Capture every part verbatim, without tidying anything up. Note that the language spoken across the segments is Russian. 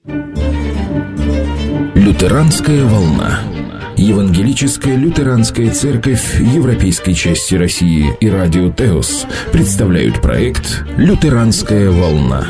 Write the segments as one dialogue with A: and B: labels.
A: Лютеранская волна. Евангелическая лютеранская церковь европейской части России и радио Теос представляют проект «Лютеранская волна».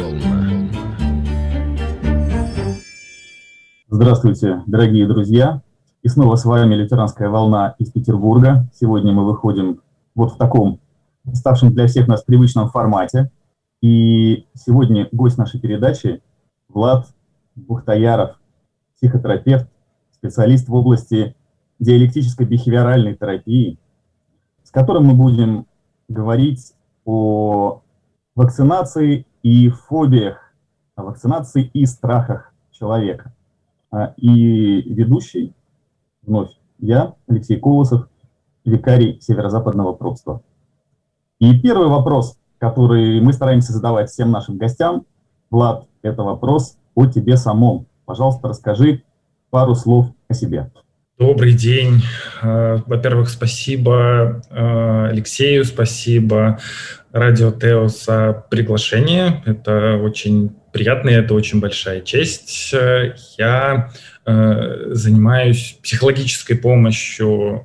B: Здравствуйте, дорогие друзья! И снова с вами «Лютеранская волна» из Петербурга. Сегодня мы выходим вот в таком, ставшем для всех нас привычном формате. И сегодня гость нашей передачи Влад Бухтаяров, психотерапевт, специалист в области диалектической бихевиоральной терапии, с которым мы будем говорить о вакцинации и фобиях, о вакцинации и страхах человека. И ведущий вновь я, Алексей Колосов, викарий Северо-Западного Пропства. И первый вопрос, который мы стараемся задавать всем нашим гостям, Влад, это вопрос о тебе самом. Пожалуйста, расскажи пару слов о себе.
C: Добрый день. Во-первых, спасибо Алексею, спасибо радио Теос за приглашение. Это очень приятно, это очень большая честь. Я занимаюсь психологической помощью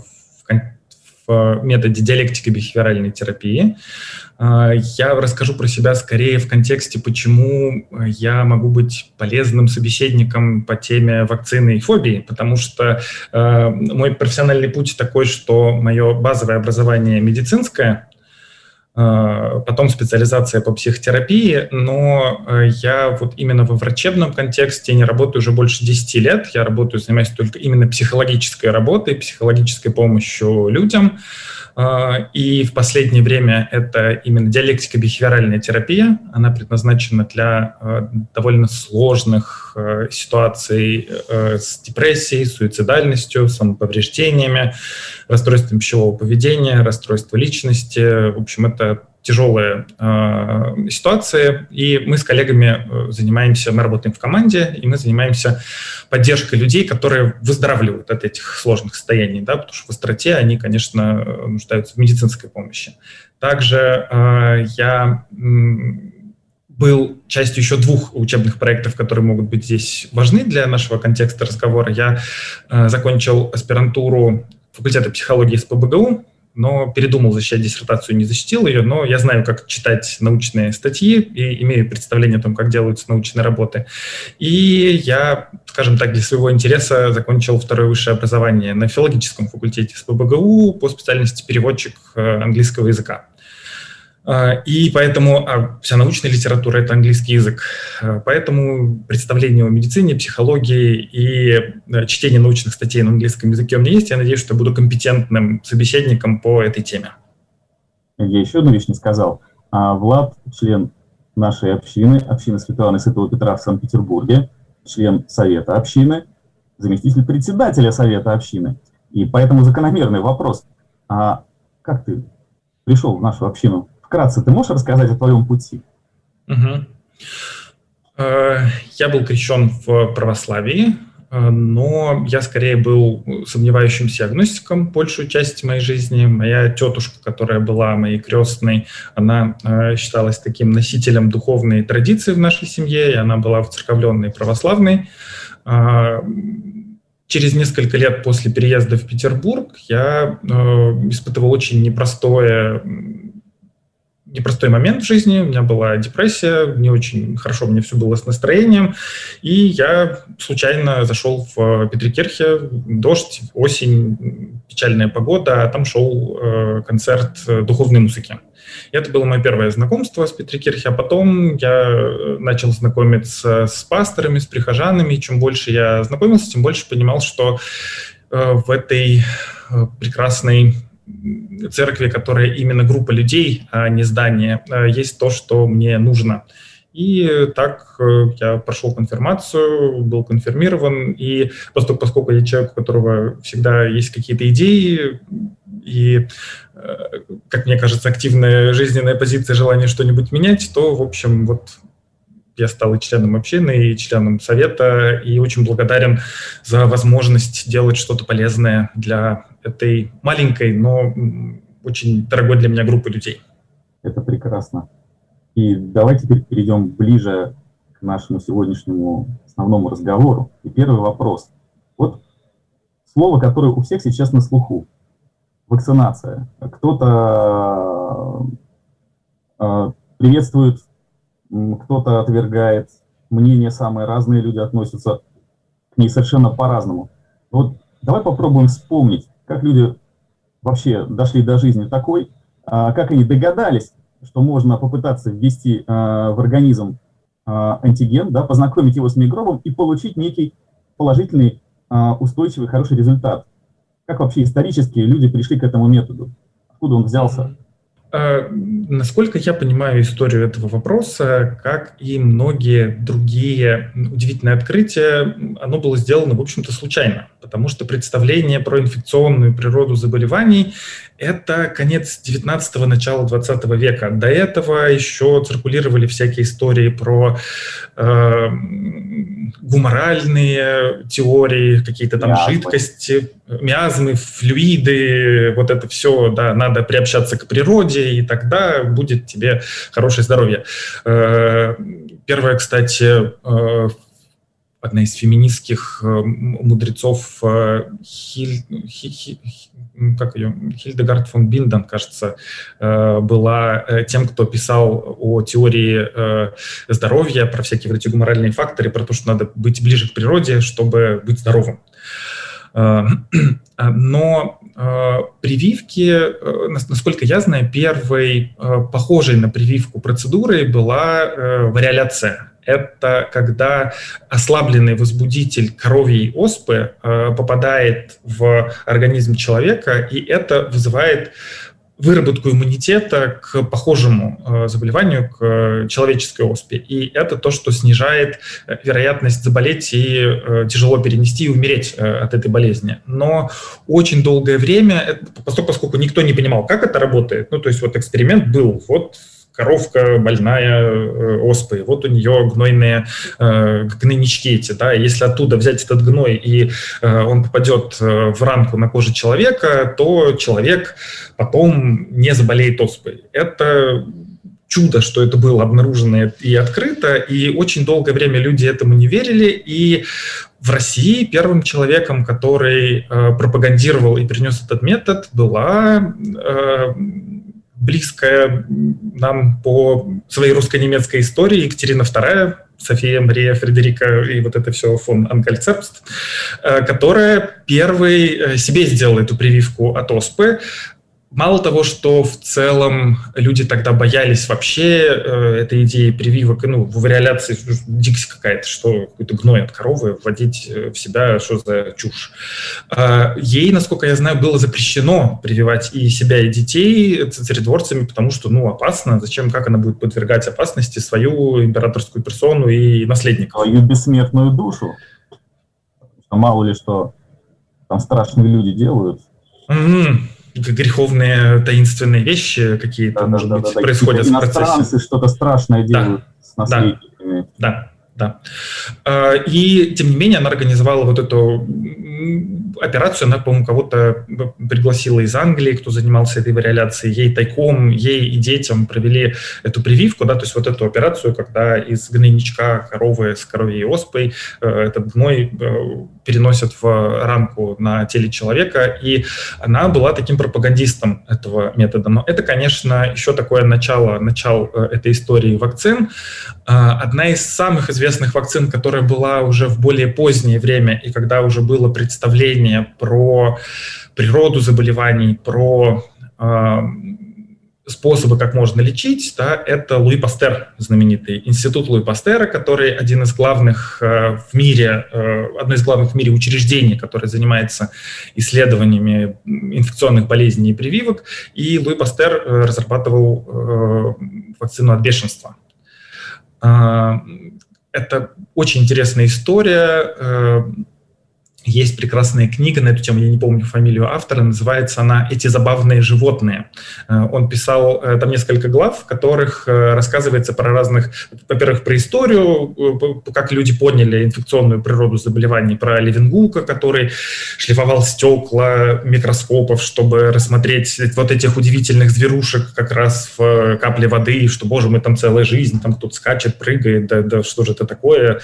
C: в методе диалектико-бихевиоральной терапии. Я расскажу про себя скорее в контексте, почему я могу быть полезным собеседником по теме вакцины и фобии, потому что э, мой профессиональный путь такой, что мое базовое образование медицинское, э, потом специализация по психотерапии, но э, я вот именно во врачебном контексте не работаю уже больше десяти лет, я работаю, занимаюсь только именно психологической работой, психологической помощью людям. И в последнее время это именно диалектико-бихевиоральная терапия. Она предназначена для довольно сложных ситуаций с депрессией, суицидальностью, самоповреждениями, расстройством пищевого поведения, расстройством личности. В общем, это тяжелая э, ситуация, и мы с коллегами занимаемся, мы работаем в команде, и мы занимаемся поддержкой людей, которые выздоравливают от этих сложных состояний, да, потому что в остроте они, конечно, нуждаются в медицинской помощи. Также э, я м, был частью еще двух учебных проектов, которые могут быть здесь важны для нашего контекста разговора. Я э, закончил аспирантуру факультета психологии с ПБГУ, но передумал защищать диссертацию, не защитил ее, но я знаю, как читать научные статьи и имею представление о том, как делаются научные работы. И я, скажем так, для своего интереса закончил второе высшее образование на филологическом факультете с ПБГУ по специальности переводчик английского языка. И поэтому а вся научная литература – это английский язык. Поэтому представление о медицине, психологии и чтение научных статей на английском языке у меня есть. Я надеюсь, что я буду компетентным собеседником по этой теме.
B: Я еще одну вещь не сказал. Влад – член нашей общины, общины Святого Святого Петра в Санкт-Петербурге, член Совета общины, заместитель председателя Совета общины. И поэтому закономерный вопрос. А как ты пришел в нашу общину? Вкратце, ты можешь рассказать о твоем пути?
C: Угу. Я был крещен в православии, но я скорее был сомневающимся агностиком большую часть моей жизни. Моя тетушка, которая была моей крестной, она считалась таким носителем духовной традиции в нашей семье, и она была вцерковленной православной. Через несколько лет после переезда в Петербург я испытывал очень непростое непростой момент в жизни, у меня была депрессия, не очень хорошо мне все было с настроением, и я случайно зашел в Петрикирхе, дождь, осень, печальная погода, а там шел э, концерт духовной музыки. И это было мое первое знакомство с Петрикирхе, а потом я начал знакомиться с пасторами, с прихожанами, и чем больше я знакомился, тем больше понимал, что э, в этой э, прекрасной церкви, которая именно группа людей, а не здание, есть то, что мне нужно. И так я прошел конфирмацию, был конфирмирован, и поскольку, поскольку я человек, у которого всегда есть какие-то идеи, и, как мне кажется, активная жизненная позиция, желание что-нибудь менять, то, в общем, вот я стал и членом общины, и членом совета, и очень благодарен за возможность делать что-то полезное для этой маленькой, но очень дорогой для меня группы людей.
B: Это прекрасно. И давай теперь перейдем ближе нашему сегодняшнему основному разговору. И первый вопрос. Вот слово, которое у всех сейчас на слуху. Вакцинация. Кто-то э, приветствует, кто-то отвергает. Мнения самые разные, люди относятся к ней совершенно по-разному. Вот давай попробуем вспомнить, как люди вообще дошли до жизни такой, а, как они догадались, что можно попытаться ввести а, в организм а, антиген, да, познакомить его с микробом и получить некий положительный, а, устойчивый, хороший результат. Как вообще исторически люди пришли к этому методу? Откуда он взялся?
C: Насколько я понимаю историю этого вопроса, как и многие другие удивительные открытия, оно было сделано, в общем-то, случайно, потому что представление про инфекционную природу заболеваний – это конец девятнадцатого, начало двадцатого века. До этого еще циркулировали всякие истории про э, гуморальные теории, какие-то там
B: миазмы.
C: жидкости, миазмы, флюиды, вот это все, да, надо приобщаться к природе, и тогда будет тебе хорошее здоровье. Первая, кстати, одна из феминистских мудрецов, Хиль, Хиль, как ее, Хильдегард фон Бинден, кажется, была тем, кто писал о теории здоровья, про всякие вот эти гуморальные факторы, про то, что надо быть ближе к природе, чтобы быть здоровым. Но прививки, насколько я знаю, первой похожей на прививку процедурой была вариоляция. Это когда ослабленный возбудитель коровьей оспы попадает в организм человека, и это вызывает выработку иммунитета к похожему заболеванию, к человеческой оспе. И это то, что снижает вероятность заболеть и тяжело перенести и умереть от этой болезни. Но очень долгое время, поскольку никто не понимал, как это работает, ну, то есть вот эксперимент был, вот коровка больная оспой, вот у нее гнойные э, гнойнички эти, да, если оттуда взять этот гной и э, он попадет в ранку на коже человека, то человек потом не заболеет оспой. Это чудо, что это было обнаружено и открыто, и очень долгое время люди этому не верили, и в России первым человеком, который э, пропагандировал и принес этот метод, была э, близкая нам по своей русско-немецкой истории Екатерина вторая, София Мария Фредерика и вот это все фон Анкальцепст, которая первой себе сделала эту прививку от оспы. Мало того, что в целом люди тогда боялись вообще э, этой идеи прививок, ну, в вариоляции дикость какая-то, что какой-то гной от коровы вводить в себя, что за чушь. Э, ей, насколько я знаю, было запрещено прививать и себя, и детей царедворцами, потому что, ну, опасно. Зачем, как она будет подвергать опасности свою императорскую персону и наследников?
B: Свою бессмертную душу. Мало ли что там страшные люди делают.
C: Mm-hmm. Греховные, таинственные вещи какие-то, да, может да, быть, да, происходят
B: да,
C: в процессе.
B: Иностранцы что-то страшное делают да, с наследниками.
C: Да, да, да. И, тем не менее, она организовала вот эту операцию. Она, по-моему, кого-то пригласила из Англии, кто занимался этой вариоляцией. Ей тайком, ей и детям провели эту прививку, да, то есть вот эту операцию, когда из гнойничка коровы с коровьей оспой этот гной переносят в ранку на теле человека, и она была таким пропагандистом этого метода. Но это, конечно, еще такое начало, начало этой истории вакцин. Одна из самых известных вакцин, которая была уже в более позднее время, и когда уже было представление про природу заболеваний, про э, способы, как можно лечить, да, это Луи Пастер, знаменитый институт Луи Пастера, который один из главных э, в мире, э, одно из главных в мире учреждений, которое занимается исследованиями инфекционных болезней и прививок, и Луи Пастер э, разрабатывал э, вакцину от бешенства. Э, это очень интересная история. Э, Есть прекрасная книга на эту тему, я не помню фамилию автора, называется она «Эти забавные животные». Он писал там несколько глав, в которых рассказывается про разных, во-первых, про историю, как люди поняли инфекционную природу заболеваний, про Левенгука, который шлифовал стекла микроскопов, чтобы рассмотреть вот этих удивительных зверушек как раз в капле воды, что, боже мой, там целая жизнь, там кто-то скачет, прыгает, да, да что же это такое.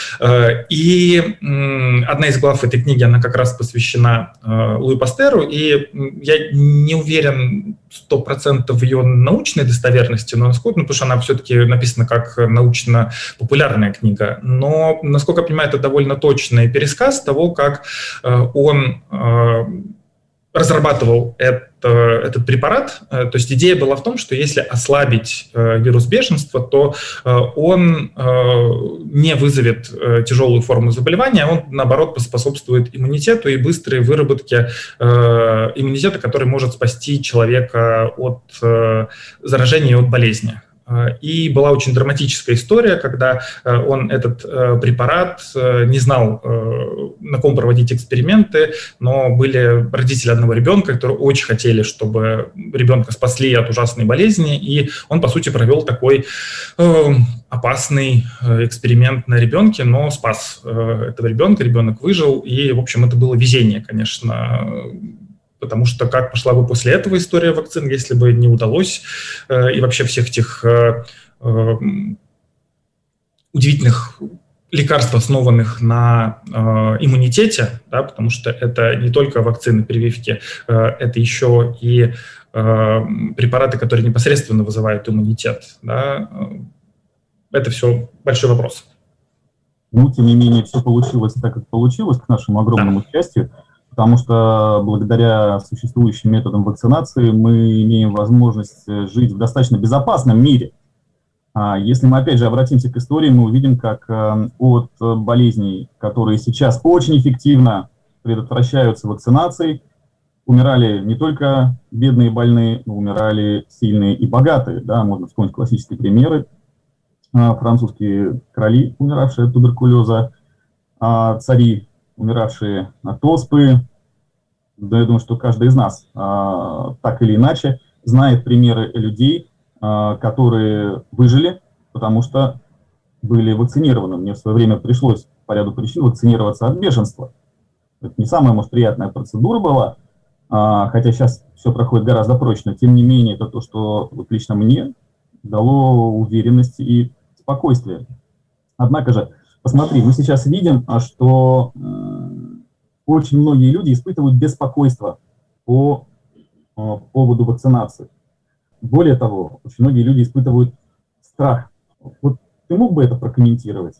C: И одна из глав этой книги, она как раз посвящена э, Луи Пастеру, и я не уверен сто процентов в ее научной достоверности, но насколько, ну, потому что она все-таки написана как научно-популярная книга, но, насколько я понимаю, это довольно точный пересказ того, как э, он э, разрабатывал это, этот препарат. То есть идея была в том, что если ослабить э, вирус бешенства, то э, он э, не вызовет э, тяжелую форму заболевания, а он, наоборот, поспособствует иммунитету и быстрой выработке э, иммунитета, который может спасти человека от э, заражения и от болезни. И была очень драматическая история, когда он этот препарат не знал, на ком проводить эксперименты, но были родители одного ребенка, которые очень хотели, чтобы ребенка спасли от ужасной болезни, и он, по сути, провел такой опасный эксперимент на ребенке, но спас этого ребенка, ребенок выжил, и, в общем, это было везение, конечно, потому что как пошла бы после этого история вакцин, если бы не удалось, э, и вообще всех этих э, э, удивительных лекарств, основанных на э, иммунитете, да, потому что это не только вакцины, прививки, э, это еще и э, препараты, которые непосредственно вызывают иммунитет. Да, это все большой вопрос.
B: Ну, тем не менее, все получилось так, как получилось, к нашему огромному да. счастью. Потому что благодаря существующим методам вакцинации мы имеем возможность жить в достаточно безопасном мире. Если мы опять же обратимся к истории, мы увидим, как от болезней, которые сейчас очень эффективно предотвращаются вакцинацией, умирали не только бедные и больные, но умирали сильные и богатые. Да, можно вспомнить классические примеры. Французские короли, умиравшие от туберкулеза, цари, умиравшие от оспы. Да, я думаю, что каждый из нас а, так или иначе знает примеры людей, а, которые выжили, потому что были вакцинированы. Мне в свое время пришлось по ряду причин вакцинироваться от бешенства. Это не самая, может, приятная процедура была, а, хотя сейчас все проходит гораздо проще, но тем не менее это то, что вот лично мне дало уверенность и спокойствие. Однако же, посмотри, мы сейчас видим, что э, очень многие люди испытывают беспокойство по э, поводу вакцинации. Более того, очень многие люди испытывают страх. Вот ты мог бы это прокомментировать?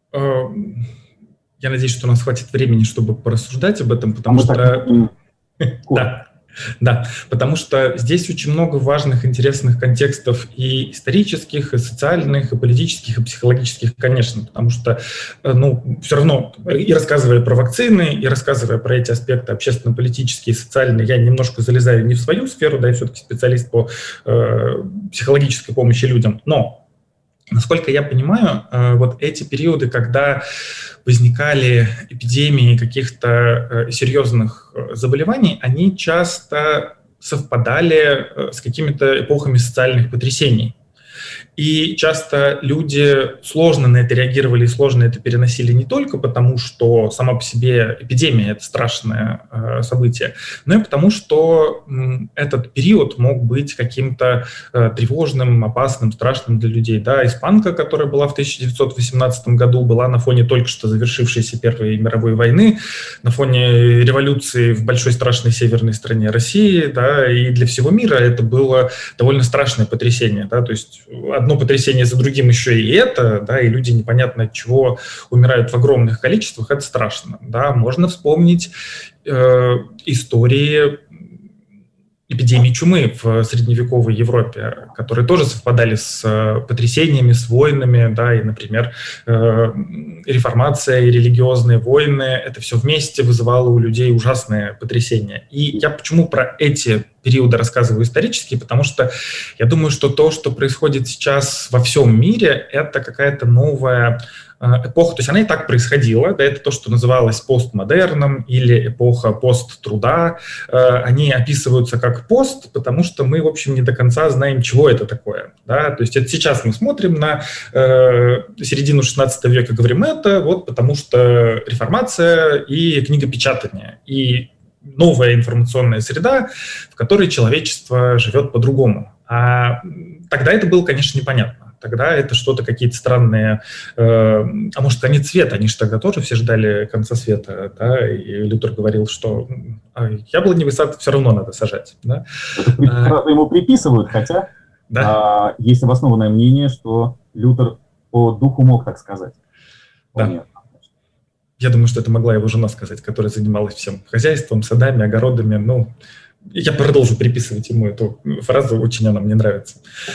C: Я надеюсь, что у нас хватит времени, чтобы порассуждать об этом, потому а что... Так... да. Да, потому что здесь очень много важных, интересных контекстов и исторических, и социальных, и политических, и психологических, конечно, потому что, ну, все равно, и рассказывая про вакцины, и рассказывая про эти аспекты общественно-политические, социальные, я немножко залезаю не в свою сферу, да, я все-таки специалист по э, психологической помощи людям, но, насколько я понимаю, э, вот эти периоды, когда возникали эпидемии каких-то серьезных заболеваний, они часто совпадали с какими-то эпохами социальных потрясений. И часто люди сложно на это реагировали и сложно это переносили не только потому, что сама по себе эпидемия – это страшное э, событие, но и потому, что м, этот период мог быть каким-то э, тревожным, опасным, страшным для людей. Да, испанка, которая была в тысяча девятьсот восемнадцатом году, была на фоне только что завершившейся Первой мировой войны, на фоне революции в большой страшной северной стране России, да, и для всего мира это было довольно страшное потрясение. Да, то есть одно потрясение за другим еще и это, да, и люди непонятно от чего умирают в огромных количествах, это страшно. Да. Можно вспомнить э, истории эпидемии чумы в средневековой Европе, которые тоже совпадали с потрясениями, с войнами, да, и, например, э, реформация и религиозные войны, это все вместе вызывало у людей ужасные потрясения. И я почему про эти периода рассказываю исторический, потому что я думаю, что то, что происходит сейчас во всем мире, это какая-то новая эпоха, то есть она и так происходила, да, это то, что называлось постмодерном или эпоха посттруда, они описываются как пост, потому что мы, в общем, не до конца знаем, чего это такое, да, то есть это сейчас мы смотрим на э, середину шестнадцатого века, говорим это, вот потому что реформация и книгопечатание, и новая информационная среда, в которой человечество живет по-другому, а тогда это было, конечно, непонятно. Тогда это что-то, какие-то странные... Э, а может, конец света? Они же тогда тоже все ждали конца света, да? И Лютер говорил, что яблоневый сад все равно надо сажать. Да?
B: Это а, ему приписывают, хотя да? а, есть обоснованное мнение, что Лютер по духу мог так сказать.
C: Да. Я думаю, что это могла его жена сказать, которая занималась всем хозяйством, садами, огородами. Ну, я продолжу приписывать ему эту фразу, очень она мне нравится.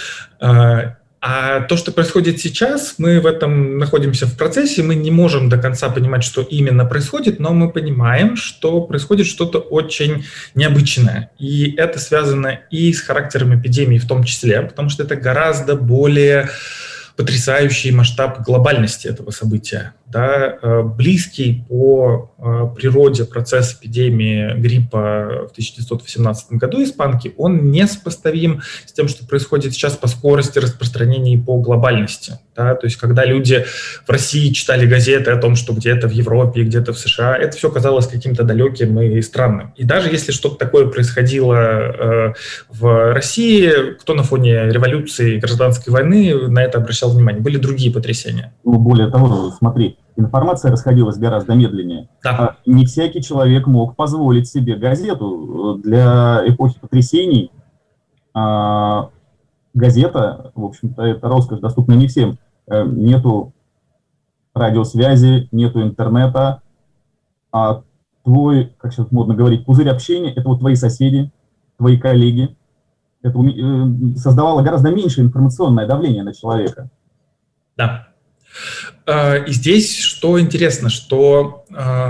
C: А то, что происходит сейчас, мы в этом находимся в процессе, мы не можем до конца понимать, что именно происходит, но мы понимаем, что происходит что-то очень необычное. И это связано и с характером эпидемии в том числе, потому что это гораздо более потрясающий масштаб глобальности этого события. Да, близкий по природе процесс эпидемии гриппа в тысяча девятьсот восемнадцатом году испанки, он несопоставим с тем, что происходит сейчас по скорости распространения и по глобальности. Да, то есть, когда люди в России читали газеты о том, что где-то в Европе, где-то в США, это все казалось каким-то далеким и странным. И даже если что-то такое происходило э, в России, кто на фоне революции и гражданской войны на это обращал внимание? Были другие потрясения.
B: Ну, более того, смотри, информация расходилась гораздо медленнее.
C: Да.
B: Не всякий человек мог позволить себе газету. Для эпохи потрясений а, газета, в общем-то, это роскошь, доступна не всем. Нету радиосвязи, нету интернета, а твой, как сейчас модно говорить, пузырь общения – это вот твои соседи, твои коллеги. Это создавало гораздо меньше информационное давление на человека.
C: Да. И здесь что интересно, что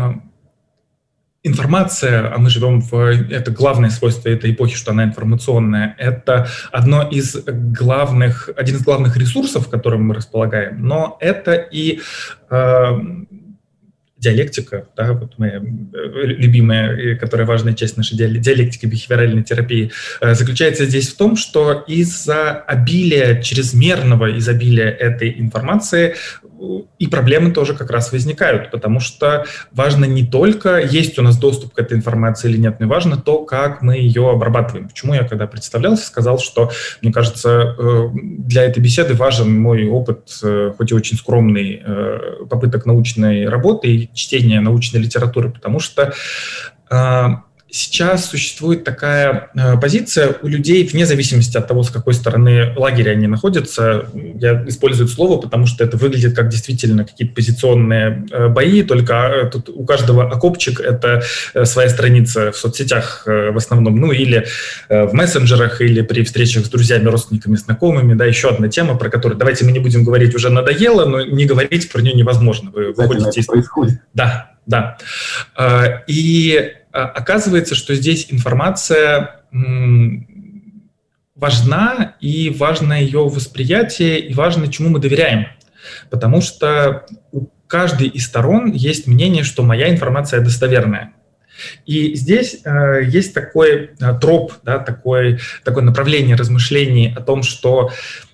C: информация, а мы живем в... Это главное свойство этой эпохи, что она информационная. Это одно из главных, один из главных ресурсов, которым мы располагаем, но это и э, диалектика, да, вот моя любимая, которая важная часть нашей диалектики бихевиоральной терапии, э, заключается здесь в том, что из-за обилия, чрезмерного изобилия этой информации и проблемы тоже как раз возникают, потому что важно не только, есть у нас доступ к этой информации или нет, но важно то, как мы ее обрабатываем. Почему я, когда представлялся, сказал, что, мне кажется, для этой беседы важен мой опыт, хоть и очень скромный, попыток научной работы и чтения научной литературы, потому что сейчас существует такая э, позиция у людей, вне зависимости от того, с какой стороны лагеря они находятся. Я использую это слово, потому что это выглядит как действительно какие-то позиционные э, бои, только э, тут у каждого окопчик — это э, своя страница в соцсетях э, в основном, ну или э, в мессенджерах, или при встречах с друзьями, родственниками, знакомыми. Да, еще одна тема, про которую давайте мы не будем говорить, уже надоело, но не говорить про нее невозможно. Вы выходите из...
B: происходит.
C: Да, да. Э, и оказывается, что здесь информация важна, и важно ее восприятие, и важно, чему мы доверяем. Потому что у каждой из сторон есть мнение, что моя информация достоверная. И здесь э, есть такой э, троп, да, такой, такое направление размышлений о том, что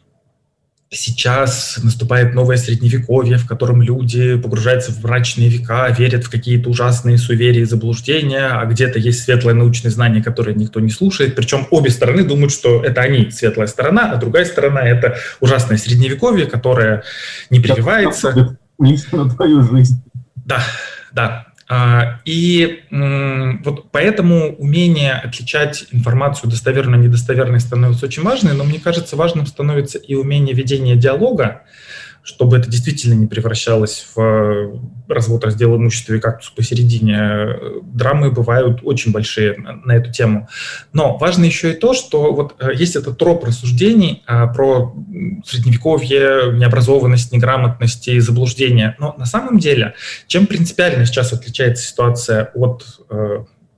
C: сейчас наступает новое средневековье, в котором люди погружаются в мрачные века, верят в какие-то ужасные суеверия и заблуждения, а где-то есть светлое научное знание, которое никто не слушает. Причем обе стороны думают, что это они, светлая сторона, а другая сторона — это ужасное средневековье, которое не прививается.
B: Лично на твою жизнь.
C: Да, да. И вот поэтому умение отличать информацию достоверную и недостоверной становится очень важным, но мне кажется, важным становится и умение ведения диалога, чтобы это действительно не превращалось в развод, раздел имущества и кактус посередине. Драмы бывают очень большие на эту тему. Но важно еще и то, что вот есть этот троп рассуждений про средневековье, необразованность, неграмотность и заблуждение. Но на самом деле, чем принципиально сейчас отличается ситуация от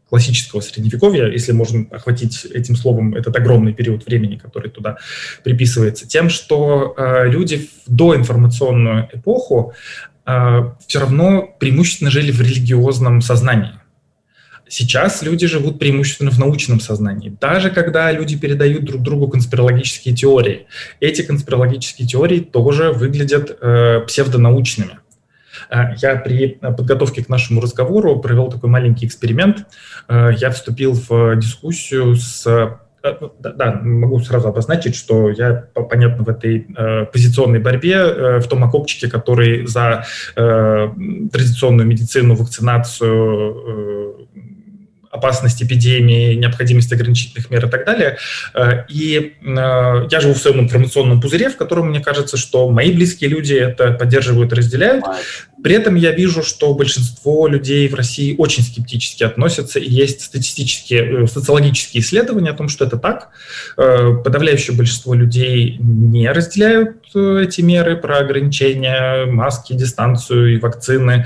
C: классического средневековья, если можно охватить этим словом этот огромный период времени, который туда приписывается, тем, что э, люди в доинформационную эпоху э, все равно преимущественно жили в религиозном сознании. Сейчас люди живут преимущественно в научном сознании. Даже когда люди передают друг другу конспирологические теории, эти конспирологические теории тоже выглядят э, псевдонаучными. Я при подготовке к нашему разговору провел такой маленький эксперимент. Я вступил в дискуссию с... Да, да, могу сразу обозначить, что я, понятно, в этой э, позиционной борьбе, э, в том окопчике, который за э, традиционную медицину, вакцинацию, э, опасность эпидемии, необходимость ограничительных мер и так далее. И я живу в своем информационном пузыре, в котором мне кажется, что мои близкие люди это поддерживают и разделяют. При этом я вижу, что большинство людей в России очень скептически относятся, и есть статистические, социологические исследования о том, что это так. Подавляющее большинство людей не разделяют эти меры про ограничения, маски, дистанцию и вакцины.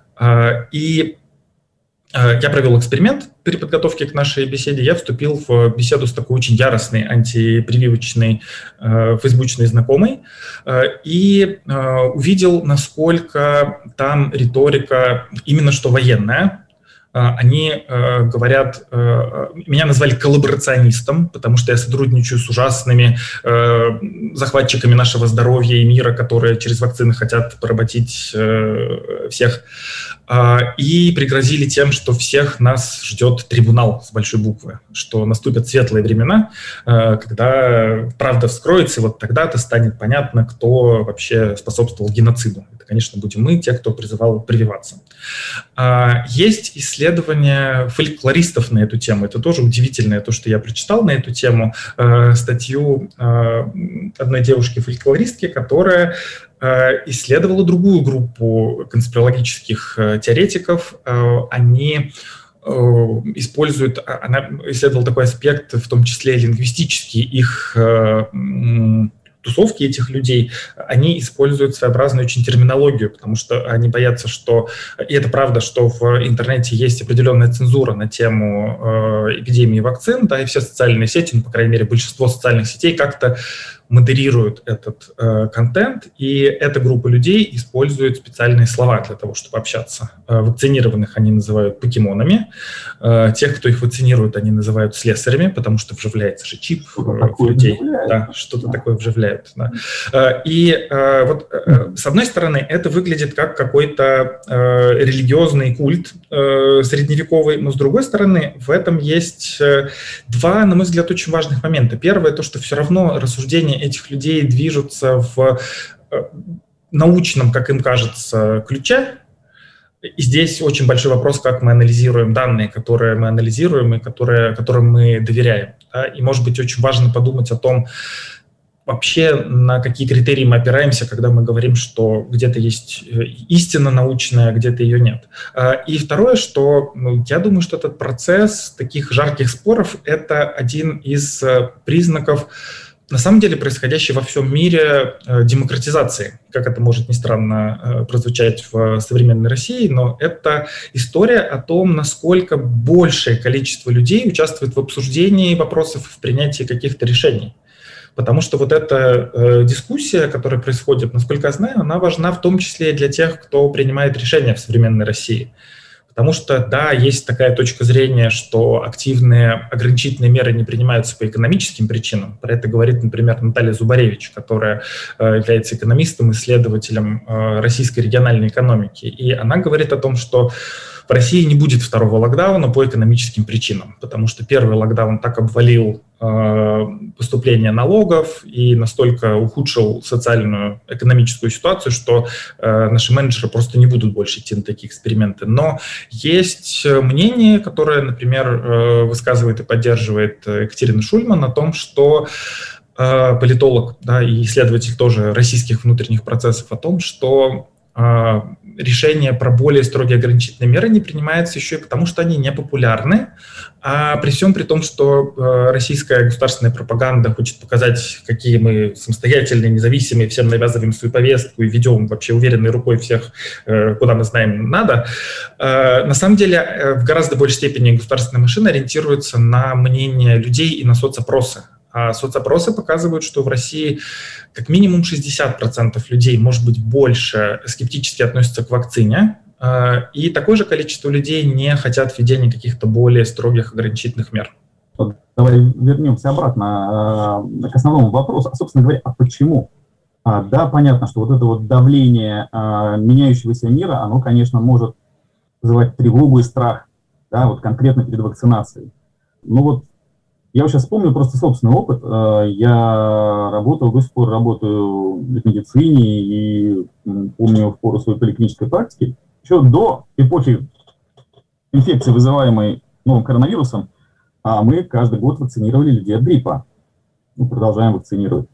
C: И я провел эксперимент при подготовке к нашей беседе. Я вступил в беседу с такой очень яростной антипрививочной э, фейсбучной знакомой э, и э, увидел, насколько там риторика именно что военная. Они э, говорят, э, меня назвали коллаборационистом, потому что я сотрудничаю с ужасными э, захватчиками нашего здоровья и мира, которые через вакцины хотят поработить э, всех. Э, и пригрозили тем, что всех нас ждет трибунал с большой буквы, что наступят светлые времена, э, когда правда вскроется, и вот тогда-то станет понятно, кто вообще способствовал геноциду. Это, конечно, будем мы, те, кто призывал прививаться. Э, есть исследования Исследования фольклористов на эту тему. Это тоже удивительное то, что я прочитал на эту тему. Э, статью э, одной девушки-фольклористки, которая э, исследовала другую группу конспирологических э, теоретиков. Э, они э, используют, она исследовала такой аспект, в том числе лингвистический, их э, тусовки этих людей, они используют своеобразную очень терминологию, потому что они боятся, что, и это правда, что в интернете есть определенная цензура на тему э, эпидемии вакцин, да, и все социальные сети, ну, по крайней мере, большинство социальных сетей как-то модерируют этот э, контент, и эта группа людей использует специальные слова для того, чтобы общаться. Э, вакцинированных они называют покемонами, э, тех, кто их вакцинирует, они называют слесарями, потому что вживляется же чип э, в людей. Да, что-то да. такое вживляют. Да. Э, и э, вот э, с одной стороны, это выглядит как какой-то э, религиозный культ э, средневековый, но с другой стороны, в этом есть э, два, на мой взгляд, очень важных момента. Первое, то, что все равно рассуждение этих людей движутся в научном, как им кажется, ключе. И здесь очень большой вопрос, как мы анализируем данные, которые мы анализируем и которые, которым мы доверяем. Да? И, может быть, очень важно подумать о том, вообще на какие критерии мы опираемся, когда мы говорим, что где-то есть истина научная, а где-то ее нет. И второе, что ну, я думаю, что этот процесс таких жарких споров – это один из признаков, на самом деле, происходящей во всем мире э, демократизации, как это может ни странно э, прозвучать в современной России, но это история о том, насколько большее количество людей участвует в обсуждении вопросов, в принятии каких-то решений. Потому что вот эта э, дискуссия, которая происходит, насколько я знаю, она важна в том числе и для тех, кто принимает решения в современной России. Потому что, да, есть такая точка зрения, что активные ограничительные меры не принимаются по экономическим причинам. Про это говорит, например, Наталья Зубаревич, которая э, является экономистом, исследователем э, российской региональной экономики. И она говорит о том, что в России не будет второго локдауна по экономическим причинам, потому что первый локдаун так обвалил э, поступление налогов и настолько ухудшил социальную, экономическую ситуацию, что э, наши менеджеры просто не будут больше идти на такие эксперименты. Но есть мнение, которое, например, э, высказывает и поддерживает Екатерина Шульман о том, что э, политолог, да, и исследователь тоже российских внутренних процессов, о том, что решение про более строгие ограничительные меры не принимается еще и потому, что они непопулярны, а при всем при том, что российская государственная пропаганда хочет показать, какие мы самостоятельные, независимые, всем навязываем свою повестку и ведем вообще уверенной рукой всех, куда мы знаем, надо. На самом деле в гораздо большей степени государственная машина ориентируется на мнение людей и на соцопросы. А соцопросы показывают, что в России как минимум шестьдесят процентов людей, может быть больше, скептически относятся к вакцине, и такое же количество людей не хотят введения каких-то более строгих ограничительных мер.
B: Давай вернемся обратно к основному вопросу. А, собственно говоря, а почему? А, да, понятно, что вот это вот давление а, меняющегося мира, оно, конечно, может вызывать тревогу и страх, да, вот конкретно перед вакцинацией. Но вот я вот сейчас вспомню просто собственный опыт. Я работал, до сих пор работаю в медицине и помню в пору своей поликлинической практики. Еще до эпохи инфекции, вызываемой новым коронавирусом, мы каждый год вакцинировали людей от гриппа. Мы продолжаем вакцинировать.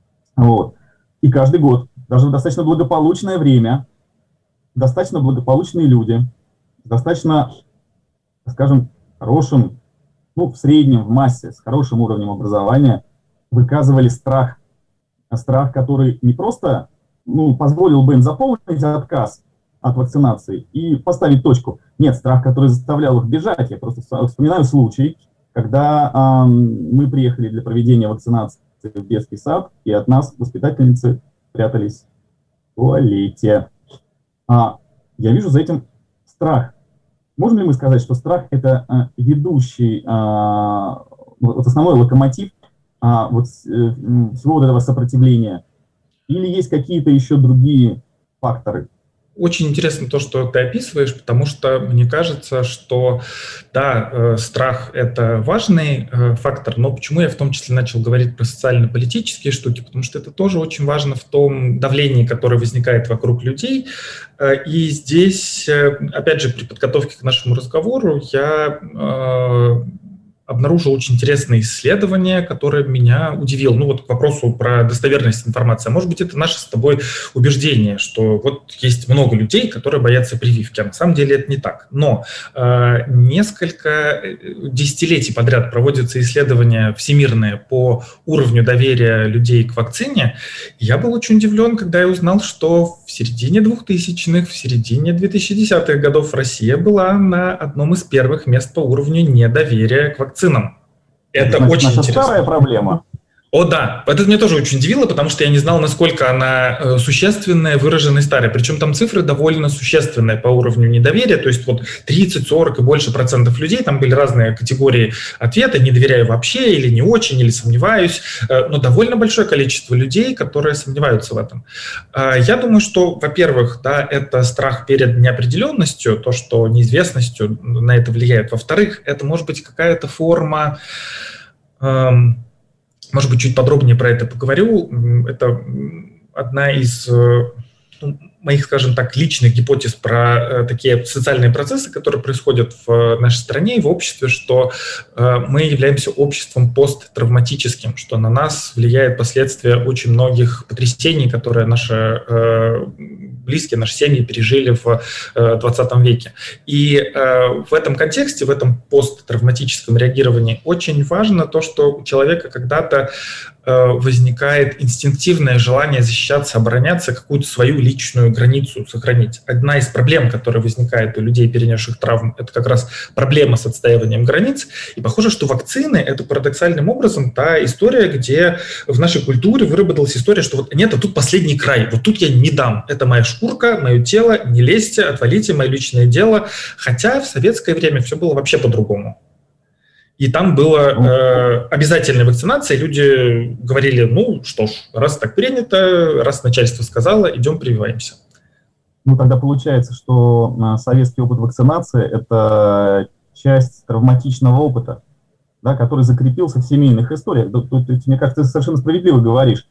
B: Вот. И каждый год, даже в достаточно благополучное время, достаточно благополучные люди, достаточно, скажем, хорошим, ну, в среднем, в массе, с хорошим уровнем образования, выказывали страх. Страх, который не просто ну, позволил бы им заполнить отказ от вакцинации и поставить точку. Нет, страх, который заставлял их бежать. Я просто вспоминаю случай, когда э, мы приехали для проведения вакцинации в детский сад, и от нас воспитательницы прятались в туалете. А, я вижу за этим страх. Можем ли мы сказать, что страх – это а, ведущий, а, вот основной локомотив а, вот, э, всего вот этого сопротивления? Или есть какие-то еще другие факторы?
C: Очень интересно то, что ты описываешь, потому что мне кажется, что да, э, страх – это важный э, фактор, но почему я в том числе начал говорить про социально-политические штуки, потому что это тоже очень важно в том давлении, которое возникает вокруг людей. Э, и здесь, э, опять же, при подготовке к нашему разговору я э, обнаружил очень интересное исследование, которое меня удивило. Ну вот к вопросу про достоверность информации. Может быть, это наше с тобой убеждение, что вот есть много людей, которые боятся прививки, а на самом деле это не так. Но э, несколько десятилетий подряд проводятся исследования всемирные по уровню доверия людей к вакцине. Я был очень удивлен, когда я узнал, что в середине двухтысячных, в середине двухтысячных годов Россия была на одном из первых мест по уровню недоверия к вакцине. Вакцинам. Это
B: Значит,
C: очень
B: наша
C: интересно.
B: Старая проблема.
C: О, да. Это меня тоже очень удивило, потому что я не знал, насколько она э, существенная, выраженная старая. Причем там цифры довольно существенные по уровню недоверия. То есть вот тридцать, сорок и больше процентов людей, там были разные категории ответа, не доверяю вообще, или не очень, или сомневаюсь. Э, но довольно большое количество людей, которые сомневаются в этом. Э, я думаю, что, во-первых, да, это страх перед неопределенностью, то, что неизвестностью на это влияет. Во-вторых, это может быть какая-то форма... Э, Может быть, чуть подробнее про это поговорю. Это одна из ну, моих, скажем так, личных гипотез про такие социальные процессы, которые происходят в нашей стране и в обществе, что мы являемся обществом посттравматическим, что на нас влияет последствия очень многих потрясений, которые наши близкие, наши семьи пережили в двадцатом веке. И в этом контексте, в этом посттравматическом реагировании очень важно то, что у человека когда-то возникает инстинктивное желание защищаться, обороняться, какую-то свою личную границу сохранить. Одна из проблем, которая возникает у людей, перенесших травм, это как раз проблема с отстаиванием границ. И похоже, что вакцины — это парадоксальным образом та история, где в нашей культуре выработалась история, что вот нет, а тут последний край, вот тут я не дам. Это моя шкурка, мое тело, не лезьте, отвалите, мое личное дело. Хотя в советское время все было вообще по-другому. И там была э, обязательная вакцинация, люди говорили, ну что ж, раз так принято, раз начальство сказало, идем прививаемся.
B: Ну тогда получается, что советский опыт вакцинации – это часть травматичного опыта, да, который закрепился в семейных историях. Тут, тут, мне кажется, ты совершенно справедливо говоришь,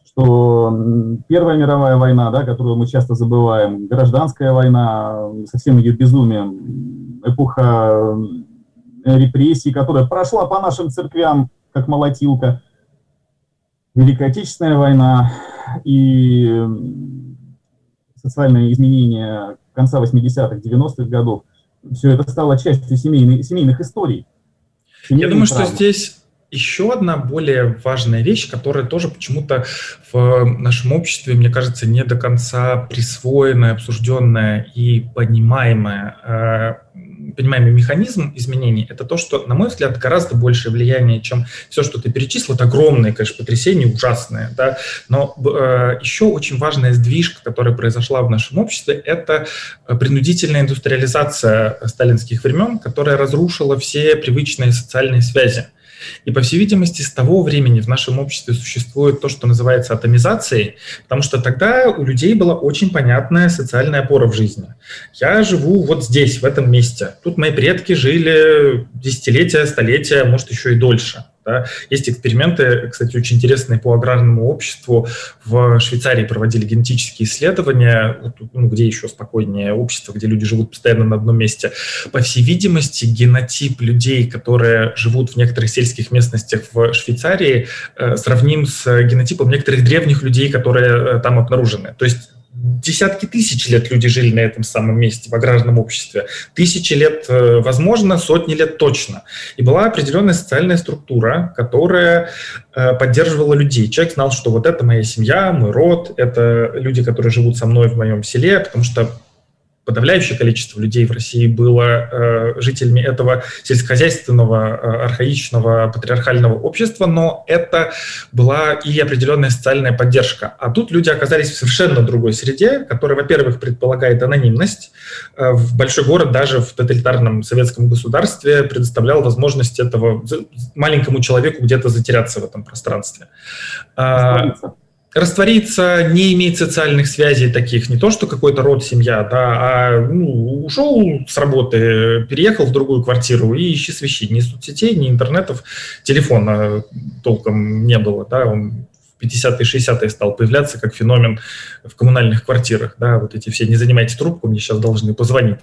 B: что Первая мировая война, да, которую мы часто забываем, гражданская война со всем ее безумием, эпоха репрессий, которая прошла по нашим церквям, как молотилка, Великая Отечественная война и социальные изменения, конца восьмидесятых, девяностых годов, все это стало частью семейной, семейных историй.
C: Я думаю, травмы. Что здесь еще одна более важная вещь, которая тоже почему-то в нашем обществе, мне кажется, не до конца присвоенная, обсужденная и понимаемая, э, понимаемый механизм изменений, это то, что, на мой взгляд, гораздо большее влияние, чем все, что ты перечислил. Это огромное, конечно, потрясение, ужасное, да? Но э, еще очень важная сдвижка, которая произошла в нашем обществе, это принудительная индустриализация сталинских времен, которая разрушила все привычные социальные связи. И, по всей видимости, с того времени в нашем обществе существует то, что называется атомизацией, потому что тогда у людей была очень понятная социальная опора в жизни. Я живу вот здесь, в этом месте. Тут мои предки жили десятилетия, столетия, может, еще и дольше. Да. Есть эксперименты, кстати, очень интересные по аграрному обществу. В Швейцарии проводили генетические исследования, ну, где еще спокойнее общество, где люди живут постоянно на одном месте. По всей видимости, генотип людей, которые живут в некоторых сельских местностях в Швейцарии, э, сравним с генотипом некоторых древних людей, которые э, там обнаружены. То есть десятки тысяч лет люди жили на этом самом месте, в аграрном обществе. Тысячи лет, возможно, сотни лет точно. И была определенная социальная структура, которая поддерживала людей. Человек знал, что вот это моя семья, мой род, это люди, которые живут со мной в моем селе, потому что подавляющее количество людей в России было э, жителями этого сельскохозяйственного, э, архаичного, патриархального общества, но это была и определенная социальная поддержка. А тут люди оказались в совершенно другой среде, которая, во-первых, предполагает анонимность. Э, в большой город даже в тоталитарном советском государстве предоставлял возможность этого маленькому человеку где-то затеряться в этом пространстве. Э, Раствориться, не иметь социальных связей таких, не то, что какой-то род, семья, да, а ну, ушел с работы, переехал в другую квартиру и ищи свищи. Ни соцсетей, ни интернетов, телефона толком не было, да, он в пятидесятые, шестидесятые стал появляться как феномен в коммунальных квартирах, да, вот эти все, не занимайте трубку, мне сейчас должны позвонить,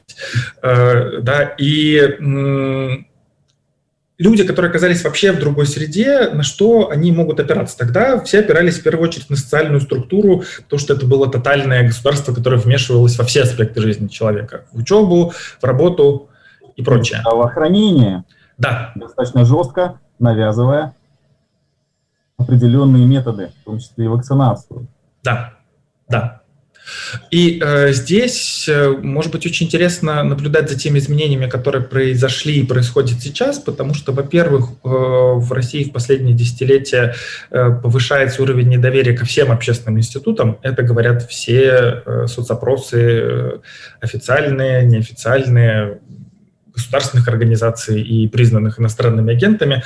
C: да, и... Люди, которые оказались вообще в другой среде, на что они могут опираться? Тогда все опирались в первую очередь на социальную структуру, потому что это было тотальное государство, которое вмешивалось во все аспекты жизни человека. В учебу, в работу и прочее.
B: Здравоохранение.
C: Да.
B: Достаточно жестко, навязывая определенные методы, в том числе и вакцинацию.
C: Да, да. И э, здесь, э, может быть, очень интересно наблюдать за теми изменениями, которые произошли и происходят сейчас, потому что, во-первых, э, в России в последние десятилетия э, повышается уровень недоверия ко всем общественным институтам. Это говорят все э, соцопросы, э, официальные, неофициальные, государственных организаций и признанных иностранными агентами,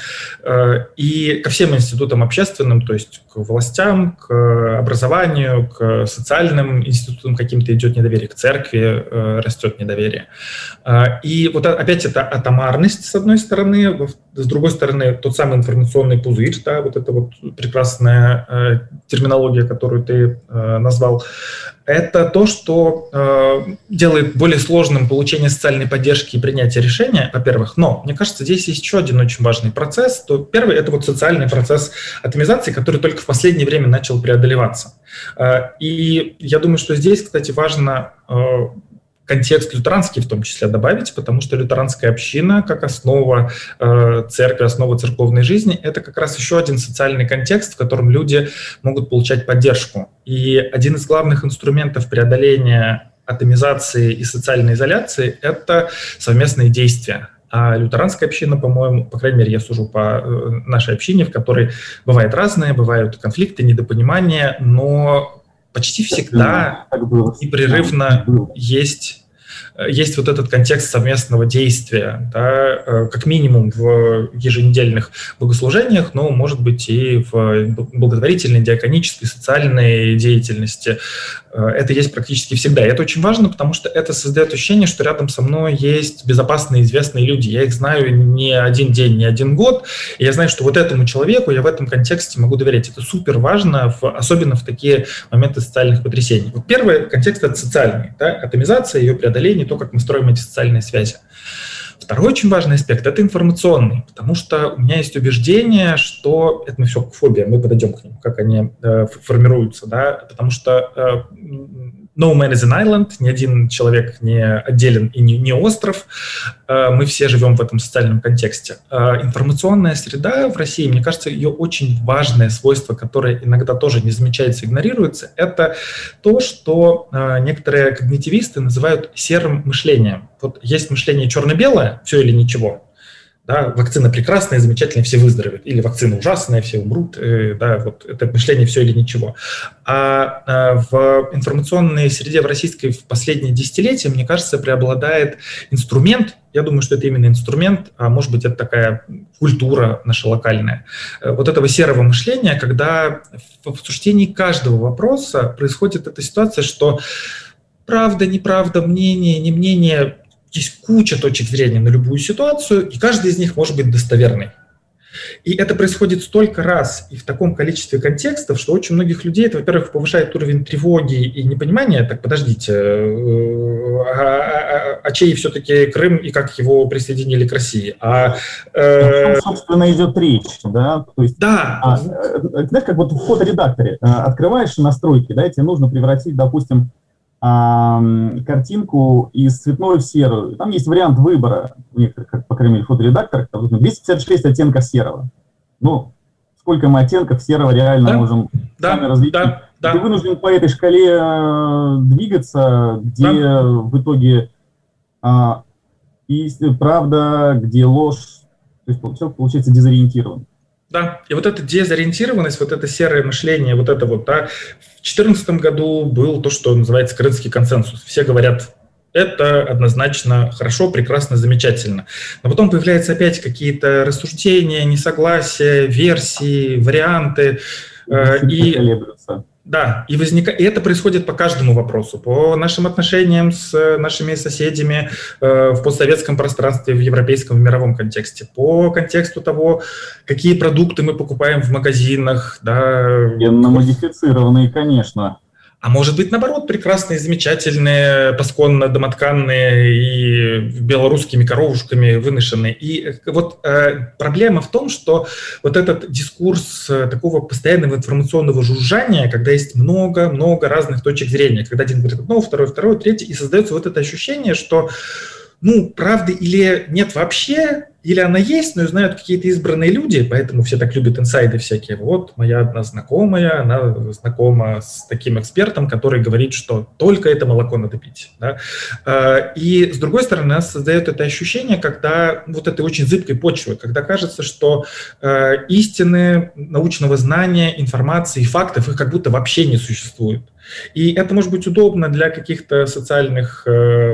C: и ко всем институтам общественным, то есть к властям, к образованию, к социальным институтам каким-то идет недоверие, к церкви растет недоверие. И вот опять это атомарность, с одной стороны, с другой стороны, тот самый информационный пузырь, да, вот эта вот прекрасная терминология, которую ты назвал, это то, что э, делает более сложным получение социальной поддержки и принятие решения, во-первых. Но, мне кажется, здесь есть еще один очень важный процесс. То первый – это вот социальный процесс атомизации, который только в последнее время начал преодолеваться. Э, и я думаю, что здесь, кстати, важно э, контекст лютеранский в том числе добавить, потому что лютеранская община как основа э, церкви, основа церковной жизни – это как раз еще один социальный контекст, в котором люди могут получать поддержку. И один из главных инструментов преодоления атомизации и социальной изоляции – это совместные действия. А лютеранская община, по-моему, по крайней мере, я сужу по э, нашей общине, в которой бывает разное, бывают конфликты, недопонимания, но почти всегда непрерывно есть, есть вот этот контекст совместного действия, да, как минимум в еженедельных богослужениях, но, может быть, и в благотворительной, диаконической, социальной деятельности. Это есть практически всегда. И это очень важно, потому что это создает ощущение, что рядом со мной есть безопасные, известные люди. Я их знаю не один день, не один год. И я знаю, что вот этому человеку я в этом контексте могу доверять. Это супер важно, в, особенно в такие моменты социальных потрясений. Вот первый контекст – это социальный. Да? Атомизация, ее преодоление, то, как мы строим эти социальные связи. Второй очень важный аспект – это информационный, потому что у меня есть убеждение, что это мы все к фобиям, мы подойдем к ним, как они э, формируются, да, потому что э, no man is an island, ни один человек не отделен и не, не остров. Мы все живем в этом социальном контексте. Информационная среда в России, мне кажется, ее очень важное свойство, которое иногда тоже не замечается, игнорируется, это то, что некоторые когнитивисты называют серым мышлением. Вот есть мышление черно-белое, все или ничего. Да, вакцина прекрасная, замечательная, все выздоровеют. Или вакцина ужасная, все умрут. Да, вот это мышление все или ничего. А, а в информационной среде в российской в последние десятилетия, мне кажется, преобладает инструмент. Я думаю, что это именно инструмент, а может быть, это такая культура наша локальная. Вот этого серого мышления, когда в обсуждении каждого вопроса происходит эта ситуация, что правда, неправда, мнение, не мнение. Есть куча точек зрения на любую ситуацию, и каждый из них может быть достоверный. И это происходит столько раз и в таком количестве контекстов, что очень многих людей это, во-первых, повышает уровень тревоги и непонимания. Так, подождите, а, а, а чей все-таки Крым и как его присоединили к России? А,
B: э... собственно, идет речь, да? То есть,
C: да.
B: А, знаешь, как вот в фоторедакторе открываешь настройки, да, и тебе нужно превратить, допустим, картинку из цветной в серую. Там есть вариант выбора у некоторых, как, по крайней мере, фоторедакторах, двести пятьдесят шесть оттенков серого. Ну, сколько мы оттенков серого реально да? можем
C: да,
B: сами различить?
C: Да, да.
B: Ты вынужден по этой шкале э, двигаться, где да. в итоге э, истина, правда, где ложь. То есть человек получается дезориентирован.
C: Да, и вот эта дезориентированность, вот это серое мышление, вот это вот, да, в две тысячи четырнадцатом году был то, что называется крымский консенсус. Все говорят, это однозначно хорошо, прекрасно, замечательно. Но потом появляются опять какие-то рассуждения, несогласия, версии, варианты. Э, и... Да, и, возника... и это происходит по каждому вопросу, по нашим отношениям с нашими соседями э, в постсоветском пространстве, в европейском, в мировом контексте, по контексту того, какие продукты мы покупаем в магазинах. Да.
B: Генно-модифицированные, конечно.
C: А может быть, наоборот, прекрасные, замечательные, посконно домотканные и белорусскими коровушками выношенные. И вот э, проблема в том, что вот этот дискурс э, такого постоянного информационного жужжания, когда есть много-много разных точек зрения, когда один говорит одно, второй, второй, третий, и создается вот это ощущение, что ну, правды или нет вообще, или она есть, но ее знают какие-то избранные люди, поэтому все так любят инсайды всякие. Вот моя одна знакомая, она знакома с таким экспертом, который говорит, что только это молоко надо пить. Да? И, с другой стороны, нас создает это ощущение, когда вот этой очень зыбкой почвы, когда кажется, что истины научного знания, информации и фактов, их как будто вообще не существует. И это может быть удобно для каких-то социальных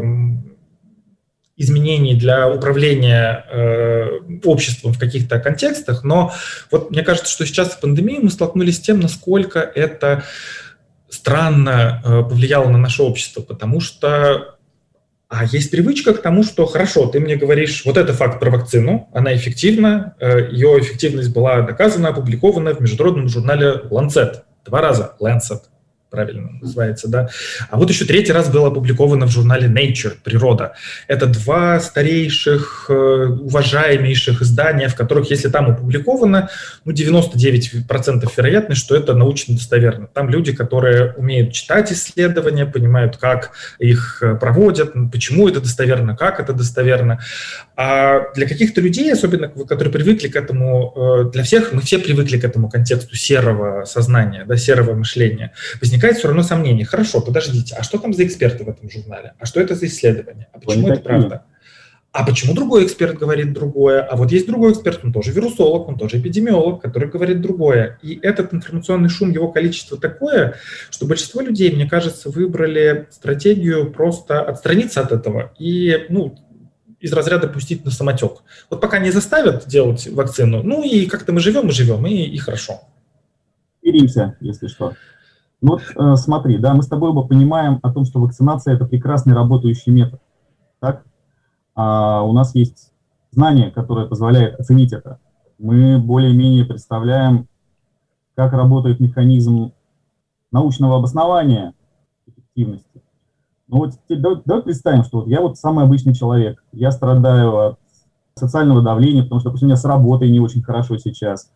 C: изменений, для управления э, обществом в каких-то контекстах, но вот мне кажется, что сейчас в пандемии мы столкнулись с тем, насколько это странно э, повлияло на наше общество, потому что а есть привычка к тому, что хорошо, ты мне говоришь, вот это факт про вакцину, она эффективна, э, ее эффективность была доказана, опубликована в международном журнале Lancet, два раза Lancet. Правильно называется, да. А вот еще третий раз было опубликовано в журнале Nature, Природа. Это два старейших, уважаемейших издания, в которых, если там опубликовано, ну, девяносто девять процентов вероятность, что это научно достоверно. Там люди, которые умеют читать исследования, понимают, как их проводят, почему это достоверно, как это достоверно. А для каких-то людей, особенно, которые привыкли к этому, для всех, мы все привыкли к этому контексту серого сознания, да, серого мышления, возникает все равно сомнение. Хорошо, подождите, а что там за эксперты в этом журнале? А что это за исследование? А почему это правда? А почему другой эксперт говорит другое? А вот есть другой эксперт, он тоже вирусолог, он тоже эпидемиолог, который говорит другое. И этот информационный шум, его количество такое, что большинство людей, мне кажется, выбрали стратегию просто отстраниться от этого и, ну, из разряда пустить на самотек. Вот пока не заставят делать вакцину, ну и как-то мы живем и живем, и, и хорошо.
B: Миримся, если что. Ну вот э, смотри, да, мы с тобой оба понимаем о том, что вакцинация – это прекрасный работающий метод. Так? А у нас есть знание, которое позволяет оценить это. Мы более-менее представляем, как работает механизм научного обоснования эффективности. Ну вот давай, давай представим, что вот я вот самый обычный человек. Я страдаю от социального давления, потому что, допустим, у меня с работой не очень хорошо сейчас.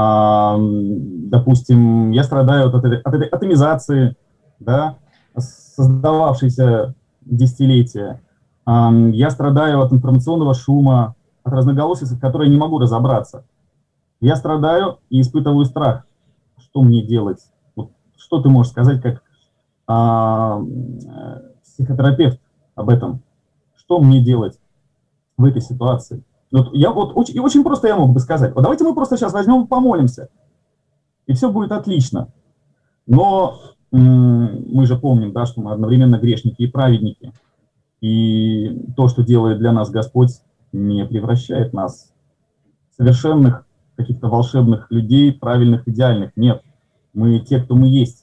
B: А, допустим, я страдаю от этой, от этой атомизации, да, с создававшийся десятилетия. Я страдаю от информационного шума, от разноголосицы, в которой я не могу разобраться. Я страдаю и испытываю страх. Что мне делать? Вот, что ты можешь сказать как а, психотерапевт об этом? Что мне делать в этой ситуации? Вот, я, вот, очень, и очень просто я мог бы сказать. Вот давайте мы просто сейчас возьмем и помолимся, и все будет отлично. Но м- мы же помним, да, что мы одновременно грешники и праведники. И то, что делает для нас Господь, не превращает нас в совершенных, каких-то волшебных людей, правильных, идеальных. Нет, мы те, кто мы есть.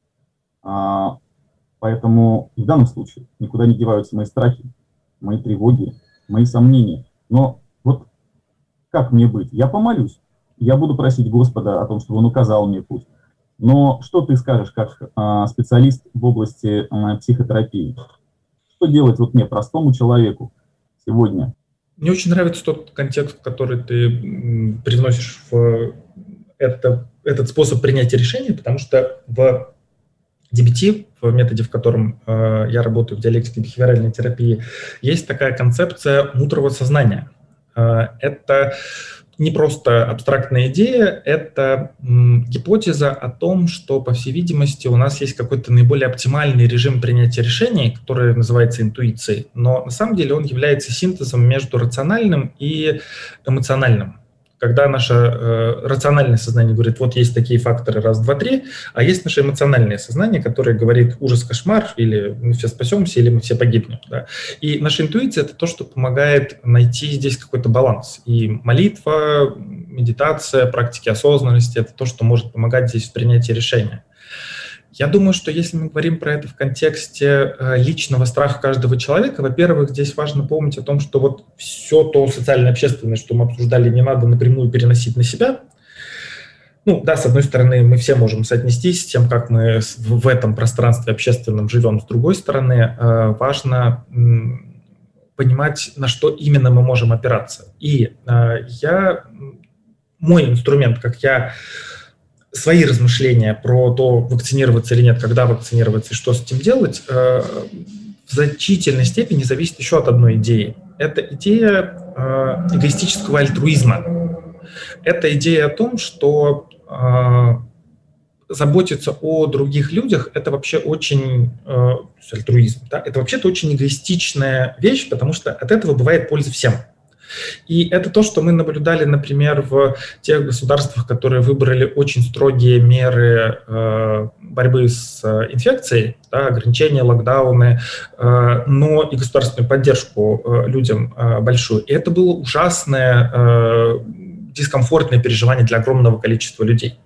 B: А, поэтому в данном случае никуда не деваются мои страхи, мои тревоги, мои сомнения. Но вот как мне быть? Я помолюсь. Я буду просить Господа о том, чтобы Он указал мне путь. Но что ты скажешь как а, специалист в области а, психотерапии? Что делать вот мне, простому человеку, сегодня?
C: Мне очень нравится тот контекст, который ты привносишь в это, этот способ принятия решений, потому что в ди би ти, в методе, в котором э, я работаю в диалектике бихевиоральной терапии, есть такая концепция мудрого сознания. Э, это не просто абстрактная идея, это м, гипотеза о том, что, по всей видимости, у нас есть какой-то наиболее оптимальный режим принятия решений, который называется интуицией, но на самом деле он является синтезом между рациональным и эмоциональным. Когда наше э, рациональное сознание говорит, вот есть такие факторы, раз, два, три, а есть наше эмоциональное сознание, которое говорит ужас, кошмар, или мы все спасемся, или мы все погибнем. Да? И наша интуиция – это то, что помогает найти здесь какой-то баланс. И молитва, медитация, практики осознанности – это то, что может помогать здесь в принятии решения. Я думаю, что если мы говорим про это в контексте личного страха каждого человека, во-первых, здесь важно помнить о том, что вот все то социально-общественное, что мы обсуждали, не надо напрямую переносить на себя. Ну да, с одной стороны, мы все можем соотнестись с тем, как мы в этом пространстве общественном живем. С другой стороны, важно понимать, на что именно мы можем опираться. И я, мой инструмент, как я... свои размышления про то, вакцинироваться или нет, когда вакцинироваться и что с этим делать, э, в значительной степени зависит еще от одной идеи. Это идея э, эгоистического альтруизма. Это идея о том, что э, заботиться о других людях – это вообще очень… Э, альтруизм, да? Это вообще-то очень эгоистичная вещь, потому что от этого бывает польза всем. И это то, что мы наблюдали, например, в тех государствах, которые выбрали очень строгие меры э, борьбы с э, инфекцией, да, ограничения, локдауны, э, но и государственную поддержку э, людям э, большую. И это было ужасное, э, дискомфортное переживание для огромного количества людей.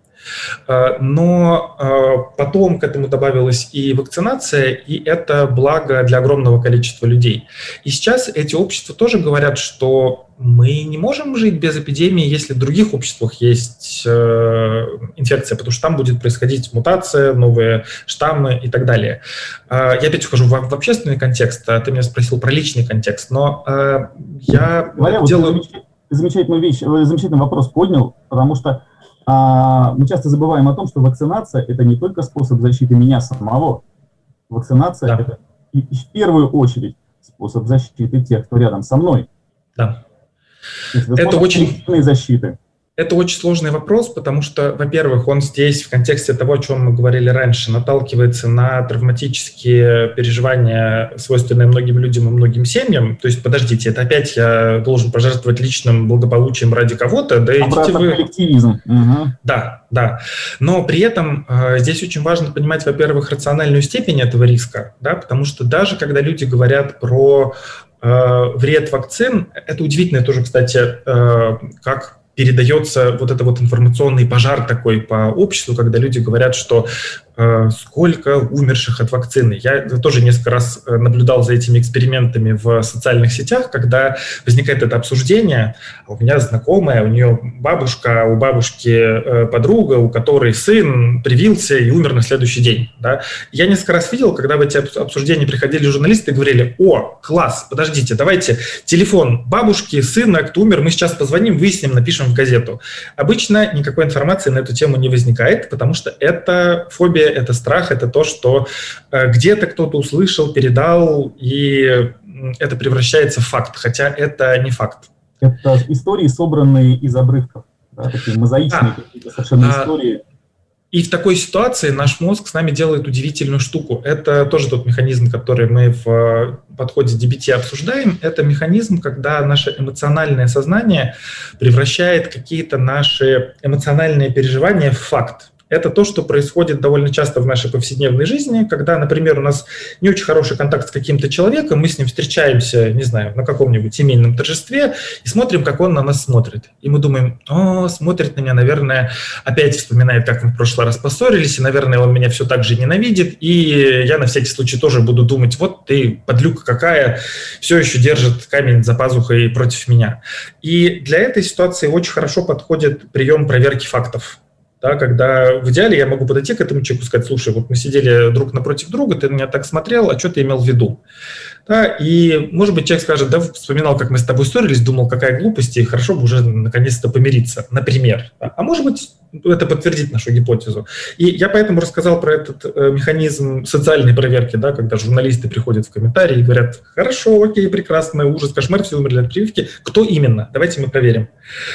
C: Но потом к этому добавилась и вакцинация, и это благо для огромного количества людей. И сейчас эти общества тоже говорят, что мы не можем жить без эпидемии, если в других обществах есть инфекция, потому что там будет происходить мутация, новые штаммы и так далее. Я опять вхожу в общественный контекст, а ты меня спросил про личный контекст, но я
B: Валя,
C: делаю…
B: Вот замечательную вещь, замечательный вопрос поднял, потому что А, мы часто забываем о том, что вакцинация – это не только способ защиты меня самого. Вакцинация да. – это и, и в первую очередь способ защиты тех, кто рядом со мной.
C: Да.
B: Это,
C: это очень…
B: защиты.
C: Это очень сложный вопрос, потому что, во-первых, он здесь в контексте того, о чем мы говорили раньше, наталкивается на травматические переживания, свойственные многим людям и многим семьям. То есть, подождите, это опять я должен пожертвовать личным благополучием ради кого-то? Да идите вы…
B: коллективизм. Угу.
C: Да, да. Но при этом э, здесь очень важно понимать, во-первых, рациональную степень этого риска, да, потому что даже когда люди говорят про э, вред вакцин, это удивительно тоже, кстати, э, как передается вот это вот информационный пожар такой по обществу, когда люди говорят, что э, сколько умерших от вакцины. Я тоже несколько раз наблюдал за этими экспериментами в социальных сетях, когда возникает это обсуждение. У меня знакомая, у нее бабушка, у бабушки э, подруга, у которой сын привился и умер на следующий день. Да? Я несколько раз видел, когда в эти обсуждения приходили журналисты и говорили: о, класс, подождите, давайте телефон бабушки, сына, кто умер, мы сейчас позвоним, выясним, напишем в газету. Обычно никакой информации на эту тему не возникает, потому что это фобия это страх, это то, что где-то кто-то услышал, передал, и это превращается в факт, хотя это не факт.
B: Это истории, собранные из обрывков, да, такие мозаичные а, какие-то совершенно а, истории.
C: И в такой ситуации наш мозг с нами делает удивительную штуку. Это тоже тот механизм, который мы в подходе ди би ти обсуждаем. Это механизм, когда наше эмоциональное сознание превращает какие-то наши эмоциональные переживания в факт. Это то, что происходит довольно часто в нашей повседневной жизни, когда, например, у нас не очень хороший контакт с каким-то человеком, мы с ним встречаемся, не знаю, на каком-нибудь семейном торжестве и смотрим, как он на нас смотрит. И мы думаем: о, смотрит на меня, наверное, опять вспоминает, как мы в прошлый раз поссорились, и, наверное, он меня все так же ненавидит, и я на всякий случай тоже буду думать: вот ты, подлюка какая, все еще держит камень за пазухой против меня. И для этой ситуации очень хорошо подходит прием проверки фактов. Да, когда в идеале я могу подойти к этому человеку и сказать: слушай, вот мы сидели друг напротив друга, ты на меня так смотрел, а что ты имел в виду? Да, и, может быть, человек скажет: да, вспоминал, как мы с тобой ссорились, думал, какая глупость, и хорошо бы уже наконец-то помириться, например. Да. А может быть, это подтвердит нашу гипотезу. И я поэтому рассказал про этот э, механизм социальной проверки, да, когда журналисты приходят в комментарии и говорят: хорошо, окей, прекрасно, ужас, кошмар, все умерли от прививки. Кто именно? Давайте мы проверим.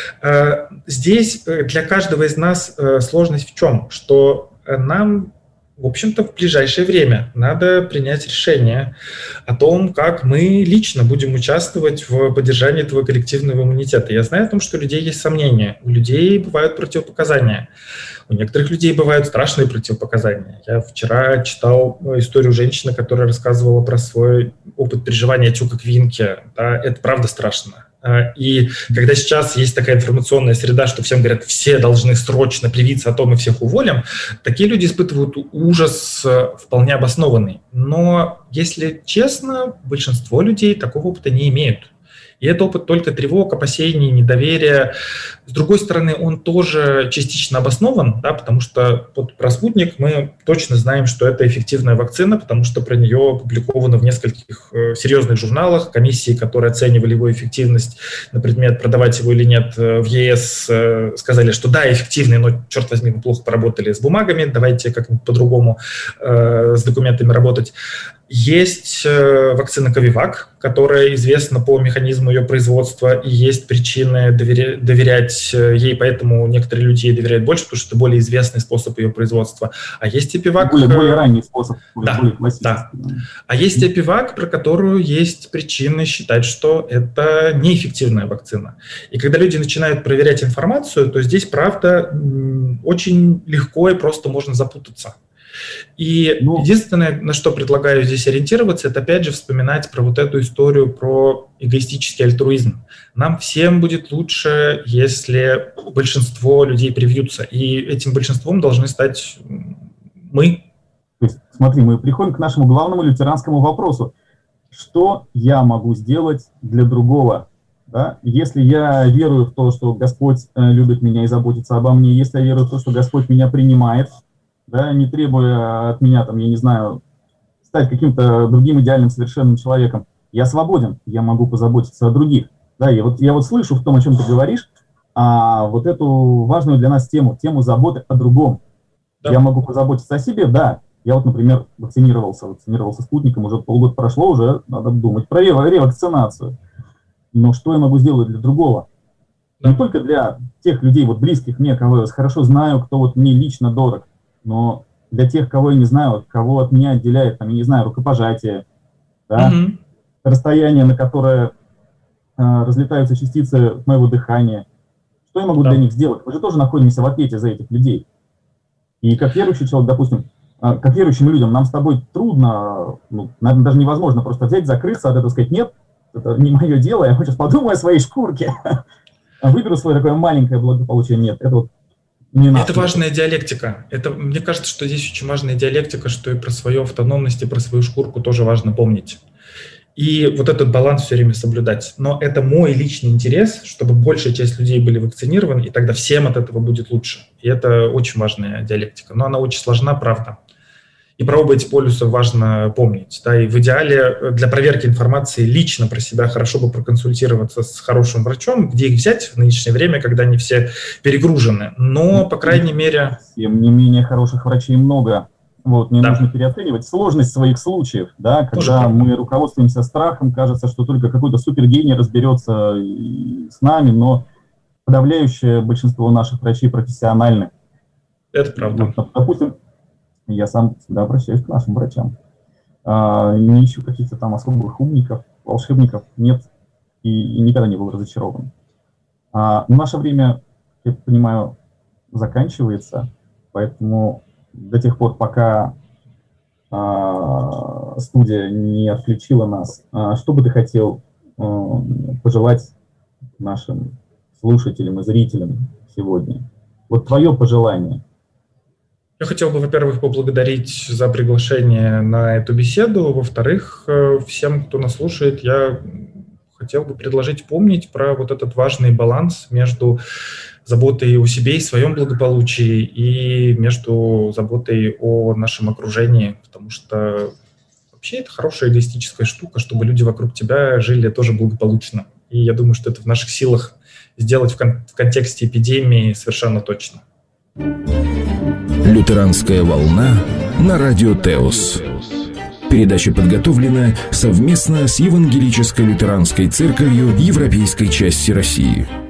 C: Э, здесь для каждого из нас э, сложность в чем? Что нам, в общем-то, в ближайшее время надо принять решение о том, как мы лично будем участвовать в поддержании этого коллективного иммунитета. Я знаю о том, что у людей есть сомнения, у людей бывают противопоказания, у некоторых людей бывают страшные противопоказания. Я вчера читал историю женщины, которая рассказывала про свой опыт переживания отека квинки. Да, это правда страшно. И когда сейчас есть такая информационная среда, что всем говорят: все должны срочно привиться, а то мы всех уволим, такие люди испытывают ужас вполне обоснованный. Но, если честно, большинство людей такого опыта не имеют. И это опыт только тревог, опасений, недоверия. С другой стороны, он тоже частично обоснован, да, потому что вот про спутник мы точно знаем, что это эффективная вакцина, потому что про нее опубликовано в нескольких э, серьезных журналах. Комиссии, которые оценивали его эффективность на предмет, продавать его или нет, э, в е эс э, сказали, что да, эффективный, но, черт возьми, мы плохо поработали с бумагами, давайте как-нибудь по-другому э, с документами работать. Есть э, вакцина Ковивак, которая известна по механизму ее производства, и есть причины доверя- доверять ей, поэтому некоторые люди ей доверяют больше, потому что это более известный способ ее производства. А есть Эпивак...
B: Более, более ранний способ,
C: да,
B: более классический.
C: Да. А есть Эпивак, про которую есть причины считать, что это неэффективная вакцина. И когда люди начинают проверять информацию, то здесь, правда, очень легко и просто можно запутаться. И ну, единственное, на что предлагаю здесь ориентироваться, это опять же вспоминать про вот эту историю про эгоистический альтруизм. Нам всем будет лучше, если большинство людей привьются, и этим большинством должны стать мы.
B: То есть, смотри, мы приходим к нашему главному лютеранскому вопросу. Что я могу сделать для другого? Да? Если я верую в то, что Господь любит меня и заботится обо мне, если я верую в то, что Господь меня принимает, да, не требуя от меня, там, я не знаю, стать каким-то другим идеальным совершенным человеком, я свободен, я могу позаботиться о других. Да, я, вот, я вот слышу в том, о чем ты говоришь, а, вот эту важную для нас тему, тему заботы о другом. Да. Я могу позаботиться о себе, да. Я вот, например, вакцинировался, вакцинировался спутником, уже полгода прошло, уже надо думать про ревакцинацию. Но что я могу сделать для другого? Да. Не только для тех людей, вот близких мне, кого я хорошо знаю, кто вот мне лично дорог, но для тех, кого я не знаю, кого от меня отделяет, там, я не знаю, рукопожатие, да, mm-hmm. расстояние, на которое э, разлетаются частицы моего дыхания. Что я могу да. для них сделать? Мы же тоже находимся в ответе за этих людей. И как верующий человек, допустим, э, как верующим людям, нам с тобой трудно, ну, наверное, даже невозможно просто взять, закрыться от этого, сказать: нет, это не мое дело, я сейчас подумаю о своей шкурке, выберу свое такое маленькое благополучие. Нет, это вот
C: Это важная диалектика. Это, мне кажется, что здесь очень важная диалектика, что и про свою автономность, и про свою шкурку тоже важно помнить. И вот этот баланс все время соблюдать. Но это мой личный интерес, чтобы большая часть людей были вакцинированы, и тогда всем от этого будет лучше. И это очень важная диалектика. Но она очень сложна, правда. И про оба эти полюса важно помнить. Да, и в идеале для проверки информации лично про себя хорошо бы проконсультироваться с хорошим врачом, где их взять в нынешнее время, когда они все перегружены. Но, по крайней мере...
B: Тем не менее, хороших врачей много. Вот, не
C: да.
B: нужно переоценивать сложность своих случаев, да, когда мы руководствуемся страхом, кажется, что только какой-то супергений разберется с нами, но подавляющее большинство наших врачей профессиональны.
C: Это правда.
B: Вот, допустим, я сам всегда обращаюсь к нашим врачам. А, не ищу каких-то там особых умников, волшебников, нет, и, и никогда не был разочарован. А, наше время, я понимаю, заканчивается, поэтому до тех пор, пока а, студия не отключила нас, а, что бы ты хотел а, пожелать нашим слушателям и зрителям сегодня? Вот твое пожелание.
C: Я хотел бы, во-первых, поблагодарить за приглашение на эту беседу. Во-вторых, всем, кто нас слушает, я хотел бы предложить помнить про вот этот важный баланс между заботой о себе и своем благополучии и между заботой о нашем окружении, потому что вообще это хорошая эгоистическая штука, чтобы люди вокруг тебя жили тоже благополучно. И я думаю, что это в наших силах сделать в, кон- в контексте эпидемии совершенно точно.
A: Лютеранская волна на радио Теос. Передача подготовлена совместно с Евангелической лютеранской церковью Европейской части России.